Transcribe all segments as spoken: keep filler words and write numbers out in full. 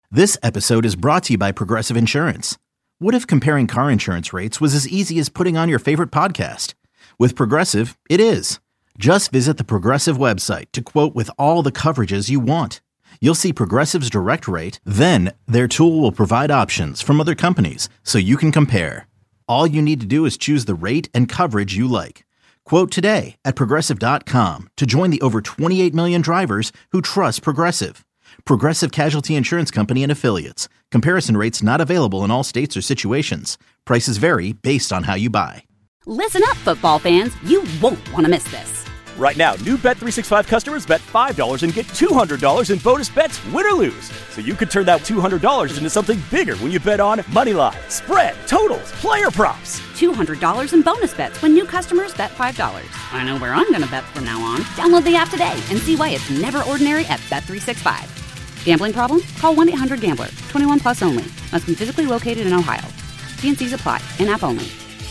This episode is brought to you by Progressive Insurance. What if comparing car insurance rates was as easy as putting on your favorite podcast? With Progressive, it is. Just visit the Progressive website to quote with all the coverages you want. You'll see Progressive's direct rate, then their tool will provide options from other companies so you can compare. All you need to do is choose the rate and coverage you like. Quote today at progressive dot com to join the over twenty-eight million drivers who trust Progressive. Progressive Casualty Insurance Company and Affiliates. Comparison rates not available in all states or situations. Prices vary based on how you buy. Listen up, football fans. You won't want to miss this. Right now, new Bet three sixty-five customers bet five dollars and get two hundred dollars in bonus bets, win or lose. So you could turn that two hundred dollars into something bigger when you bet on money line, spread, totals, player props. two hundred dollars in bonus bets when new customers bet five dollars. I know where I'm going to bet from now on. Download the app today and see why it's never ordinary at Bet three sixty-five. Gambling problem? Call one eight hundred gambler. twenty-one plus only. Must be physically located in Ohio. T and C's apply. In-app only.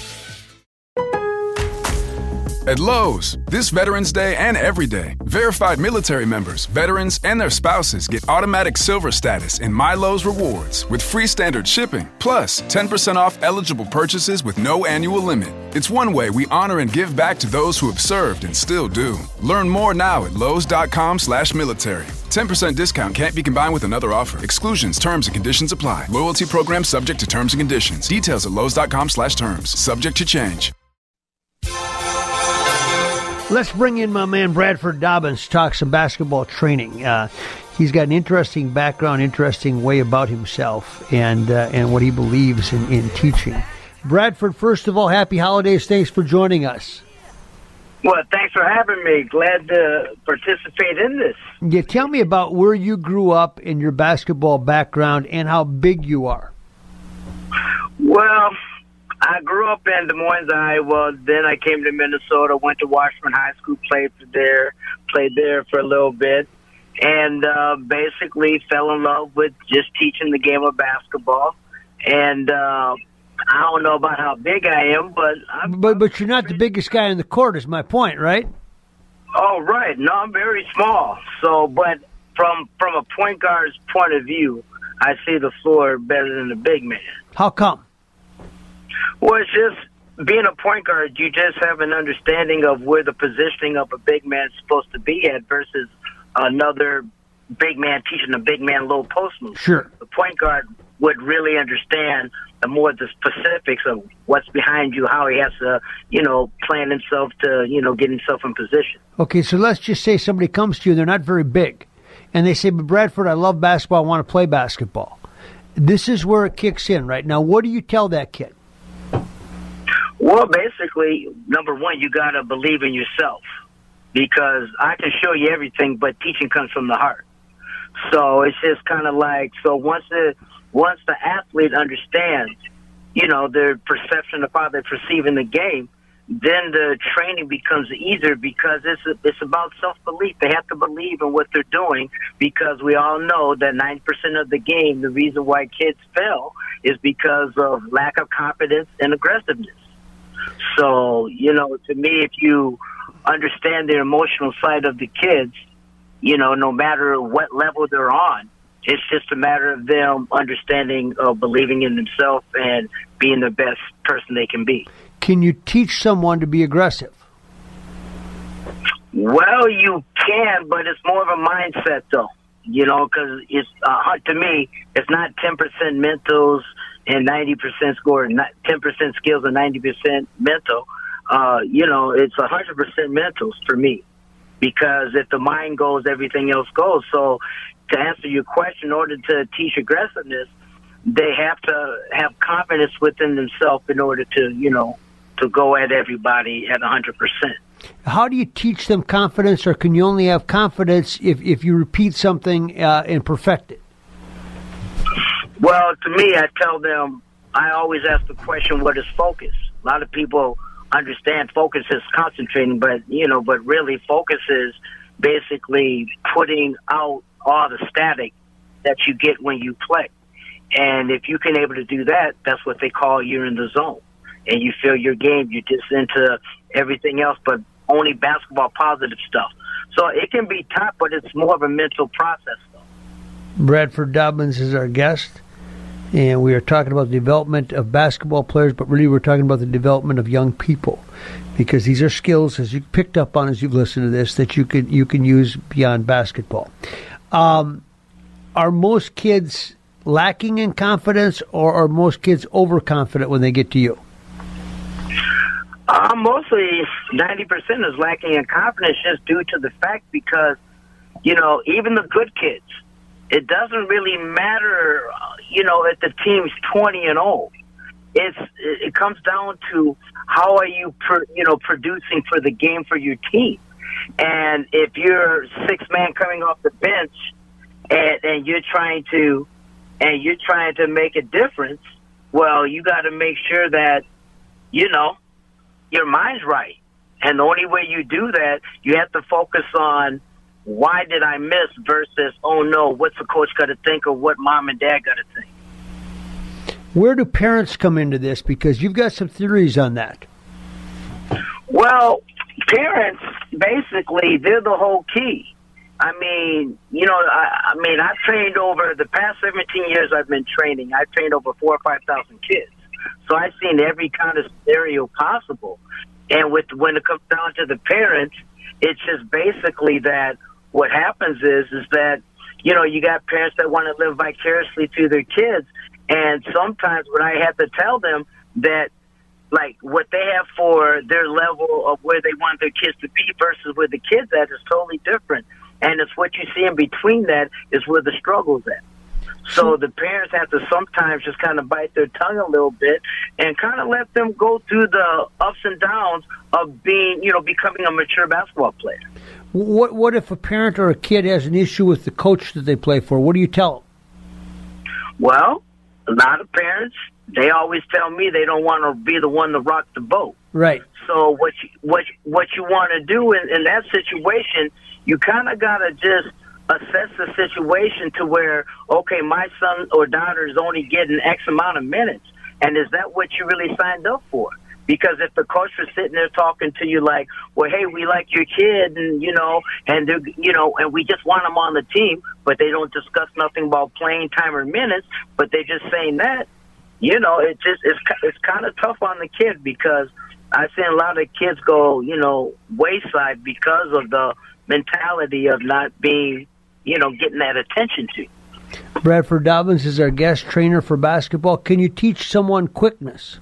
At Lowe's, this Veterans Day and every day, verified military members, veterans, and their spouses get automatic silver status in My Lowe's Rewards with free standard shipping, plus ten percent off eligible purchases with no annual limit. It's one way we honor and give back to those who have served and still do. Learn more now at lowes.com slash military. ten percent discount can't be combined with another offer. Exclusions, terms, and conditions apply. Loyalty program subject to terms and conditions. Details at lowes.com slash terms. Subject to change. Let's bring in my man Bradford Dobbins to talk some basketball training. Uh, he's got an interesting background, interesting way about himself, and uh, and what he believes in, in teaching. Bradford, first of all, happy holidays. Thanks for joining us. Well, thanks for having me. Glad to participate in this. Yeah, tell me about where you grew up in your basketball background and how big you are. Well, I grew up in Des Moines, Iowa. Then I came to Minnesota, went to Washburn High School, played there, played there for a little bit, and uh, basically fell in love with just teaching the game of basketball. And uh, I don't know about how big I am, but I'm, but but you're not the biggest guy in the court, is my point, right? Oh, right. No, I'm very small. So, but from from a point guard's point of view, I see the floor better than the big man. How come? Well, it's just being a point guard, you just have an understanding of where the positioning of a big man is supposed to be at versus another big man teaching a big man low post move. Sure. The point guard would really understand the more the specifics of what's behind you, how he has to, you know, plan himself to, you know, get himself in position. Okay, so let's just say somebody comes to you, they're not very big, and they say, but Bradford, I love basketball, I want to play basketball. This is where it kicks in, right? Now, what do you tell that kid? Well, basically, number one, you got to believe in yourself, because I can show you everything, but teaching comes from the heart. So it's just kind of like, so once the once the athlete understands, you know, their perception of how they're perceiving the game, then the training becomes easier, because it's it's about self-belief. They have to believe in what they're doing, because we all know that ninety percent of the game, the reason why kids fail is because of lack of confidence and aggressiveness. So, you know, to me, if you understand the emotional side of the kids, you know, no matter what level they're on, it's just a matter of them understanding, uh, believing in themselves and being the best person they can be. Can you teach someone to be aggressive? Well, you can, but it's more of a mindset, though, you know, because it's, uh, to me, it's not ten percent mentals and ninety percent score, not ten percent skills and ninety percent mental. Uh, you know, it's one hundred percent mentals for me, because if the mind goes, everything else goes. So to answer your question, in order to teach aggressiveness, they have to have confidence within themselves in order to, you know, to go at everybody at one hundred percent. How do you teach them confidence, or can you only have confidence if, if you repeat something uh, and perfect it? Well, to me, I tell them, I always ask the question, what is focus? A lot of people understand focus is concentrating, but, you know, but really focus is basically putting out all the static that you get when you play. And if you can able to do that, that's what they call you're in the zone. And you feel your game, you're just into everything else, but only basketball positive stuff. So it can be tough, but it's more of a mental process, though. Bradford Dobbins is our guest, and we are talking about the development of basketball players, but really we're talking about the development of young people, because these are skills, as you picked up on as you've listened to this, that you can you can use beyond basketball. Um, are most kids lacking in confidence, or are most kids overconfident when they get to you? Uh, mostly ninety percent is lacking in confidence, just due to the fact because, you know, even the good kids, it doesn't really matter, you know, if the team's twenty and oh. It's, it comes down to how are you, per, you know, producing for the game for your team. And if you're six man coming off the bench and, and you're trying to, and you're trying to make a difference, well, you got to make sure that, you know, your mind's right. And the only way you do that, you have to focus on why did I miss versus, oh, no, what's the coach got to think or what mom and dad got to think. Where do parents come into this? Because you've got some theories on that. Well, parents, basically, they're the whole key. I mean, you know, I, I mean, I've trained over the past seventeen years I've been training. I've trained over four or five thousand kids. So I've seen every kind of scenario possible. And with when it comes down to the parents, it's just basically that what happens is, is that, you know, you got parents that want to live vicariously through their kids. And sometimes when I have to tell them that, like, what they have for their level of where they want their kids to be versus where the kids at is totally different. And it's what you see in between that is where the struggle's at. So the parents have to sometimes just kind of bite their tongue a little bit and kind of let them go through the ups and downs of being, you know, becoming a mature basketball player. What What if a parent or a kid has an issue with the coach that they play for? What do you tell them? Well, a lot of parents, they always tell me they don't want to be the one to rock the boat. Right. So what you, what what you want to do in, in that situation, you kind of got to just assess the situation to where, okay, my son or daughter is only getting X amount of minutes, and is that what you really signed up for? Because if the coach was sitting there talking to you like, well, hey, we like your kid, and, you know, and, they're, you know, and we just want them on the team, but they don't discuss nothing about playing time or minutes, but they're just saying that, you know, it just, it's, it's kind of tough on the kid because I've seen a lot of kids go, you know, wayside because of the mentality of not being, you know, getting that attention to. Bradford Dobbins is our guest trainer for basketball. Can you teach someone quickness?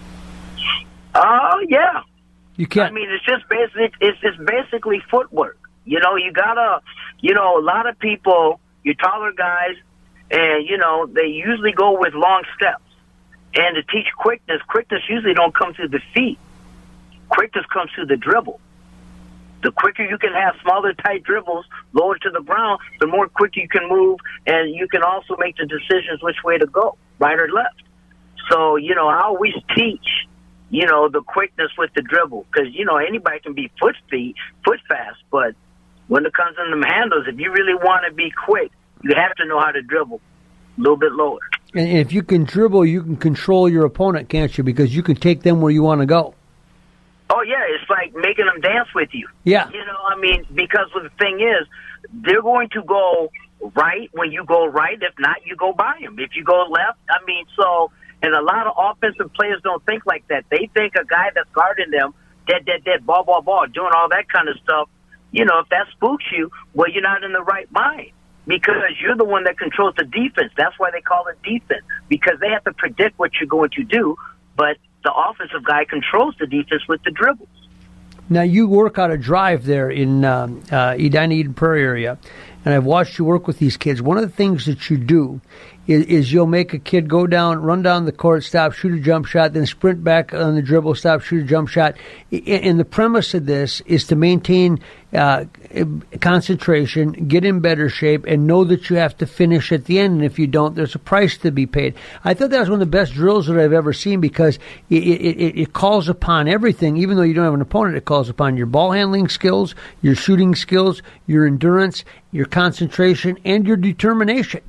Oh, uh, yeah. You can't. I mean, it's just basic. It's just basically footwork. You know, you gotta. You know, a lot of people, you're taller guys, and you know they usually go with long steps. And to teach quickness, quickness usually don't come through the feet. Quickness comes through the dribble. The quicker you can have smaller, tight dribbles, lower to the ground, the more quick you can move, and you can also make the decisions which way to go, right or left. So, you know, I always teach, you know, the quickness with the dribble, because, you know, anybody can be foot feet, foot fast, but when it comes in them handles, if you really want to be quick, you have to know how to dribble a little bit lower. And if you can dribble, you can control your opponent, can't you? Because you can take them where you want to go. Oh, yeah, it's like making them dance with you. Yeah. You know, I mean, because the thing is, they're going to go right when you go right. If not, you go by them. If you go left, I mean, so, and a lot of offensive players don't think like that. They think a guy that's guarding them, dead, dead, dead, ball, ball, ball, doing all that kind of stuff. You know, if that spooks you, well, you're not in the right mind because you're the one that controls the defense. That's why they call it defense, because they have to predict what you're going to do, but the offensive guy controls the defense with the dribbles. Now, you work out a drive there in um, uh, Edina, Eden Prairie area, and I've watched you work with these kids. One of the things that you do is, is you'll make a kid go down, run down the court, stop, shoot a jump shot, then sprint back on the dribble, stop, shoot a jump shot. And the premise of this is to maintain uh, concentration, get in better shape, and know that you have to finish at the end. And if you don't, there's a price to be paid. I thought that was one of the best drills that I've ever seen because it, it, it calls upon everything. Even though you don't have an opponent, it calls upon your ball handling skills, your shooting skills, your endurance, your concentration, and your determination.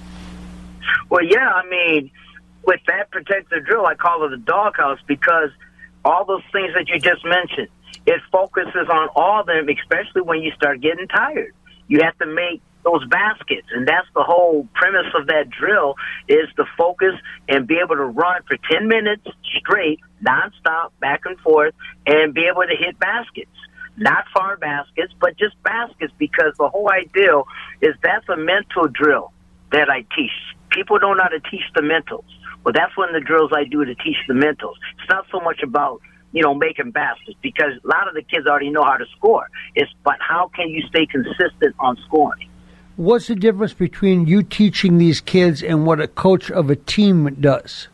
Well, yeah, I mean, with that particular drill, I call it a doghouse because all those things that you just mentioned, it focuses on all of them, especially when you start getting tired. You have to make those baskets. And that's the whole premise of that drill, is to focus and be able to run for ten minutes straight, nonstop, back and forth, and be able to hit baskets. Not far baskets, but just baskets, because the whole idea is that's a mental drill that I teach. People don't know how to teach the mentals. Well, that's one of the drills I do to teach the mentals. It's not so much about, you know, making baskets, because a lot of the kids already know how to score. It's, but how can you stay consistent on scoring? What's the difference between you teaching these kids and what a coach of a team does?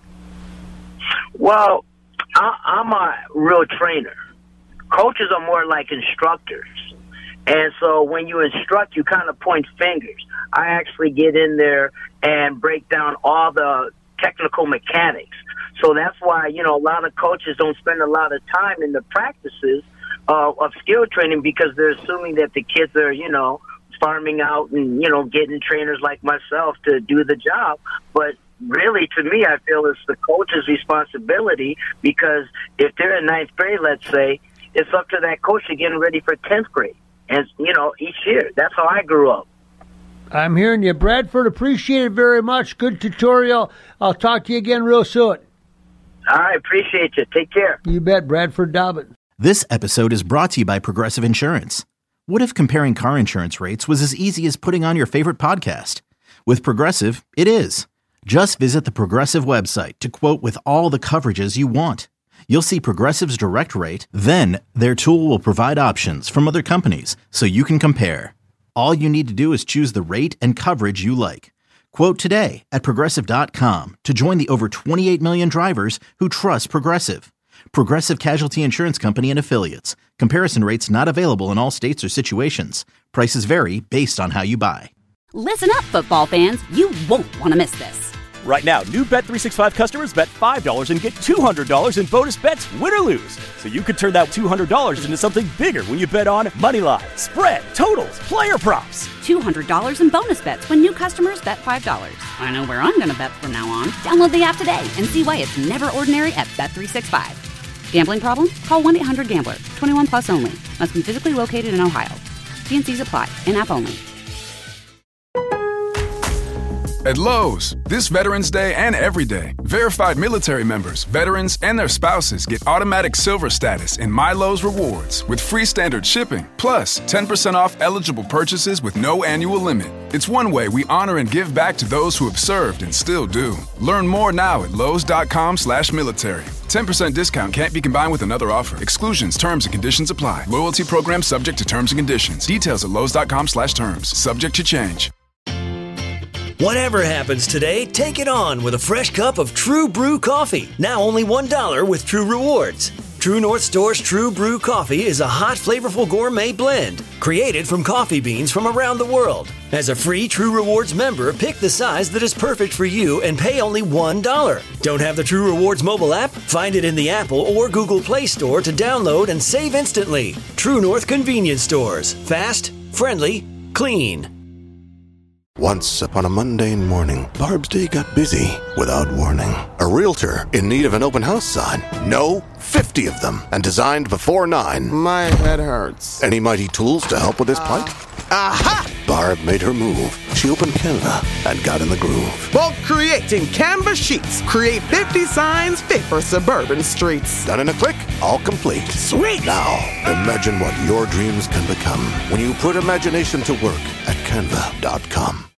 Well, I, I'm a real trainer. Coaches are more like instructors. And so when you instruct, you kind of point fingers. I actually get in there and break down all the technical mechanics. So that's why, you know, a lot of coaches don't spend a lot of time in the practices uh, of skill training, because they're assuming that the kids are, you know, farming out and, you know, getting trainers like myself to do the job. But really, to me, I feel it's the coach's responsibility, because if they're in ninth grade, let's say, it's up to that coach to get ready for tenth grade. And, you know, each year. That's how I grew up. I'm hearing you, Bradford. Appreciate it very much. Good tutorial. I'll talk to you again real soon. I appreciate you. Take care. You bet. Bradford Dobbins. This episode is brought to you by Progressive Insurance. What if comparing car insurance rates was as easy as putting on your favorite podcast? With Progressive, it is. Just visit the Progressive website to quote with all the coverages you want. You'll see Progressive's direct rate, then their tool will provide options from other companies so you can compare. All you need to do is choose the rate and coverage you like. Quote today at Progressive dot com to join the over twenty-eight million drivers who trust Progressive. Progressive Casualty Insurance Company and Affiliates. Comparison rates not available in all states or situations. Prices vary based on how you buy. Listen up, football fans. You won't want to miss this. Right now, new Bet three sixty-five customers bet five dollars and get two hundred dollars in bonus bets, win or lose. So you could turn that two hundred dollars into something bigger when you bet on Moneyline, Spread, Totals, Player Props. two hundred dollars in bonus bets when new customers bet five dollars. I know where I'm going to bet from now on. Download the app today and see why it's never ordinary at Bet three sixty-five. Gambling problem? Call one eight hundred gambler. twenty-one plus only. Must be physically located in Ohio. T and C's apply. In-app only. At Lowe's, this Veterans Day and every day, verified military members, veterans, and their spouses get automatic silver status in My Lowe's Rewards with free standard shipping, plus ten percent off eligible purchases with no annual limit. It's one way we honor and give back to those who have served and still do. Learn more now at Lowe's.com slash military. ten percent discount can't be combined with another offer. Exclusions, terms, and conditions apply. Loyalty program subject to terms and conditions. Details at Lowe's.com slash terms. Subject to change. Whatever happens today, take it on with a fresh cup of True Brew coffee. Now only one dollar with True Rewards. True North Store's True Brew coffee is a hot, flavorful gourmet blend created from coffee beans from around the world. As a free True Rewards member, pick the size that is perfect for you and pay only one dollar. Don't have the True Rewards mobile app? Find it in the Apple or Google Play Store to download and save instantly. True North Convenience Stores. Fast, friendly, clean. Once upon a mundane morning, Barb's day got busy without warning. A realtor in need of an open house sign. No, fifty of them, and designed before nine. My head hurts. Any mighty tools to help with this plight? Aha! Barb made her move. She opened Canva and got in the groove. Bulk creating Canva sheets. Create fifty signs fit for suburban streets. Done in a click, all complete. Sweet! Now, imagine what your dreams can become when you put imagination to work at Canva dot com.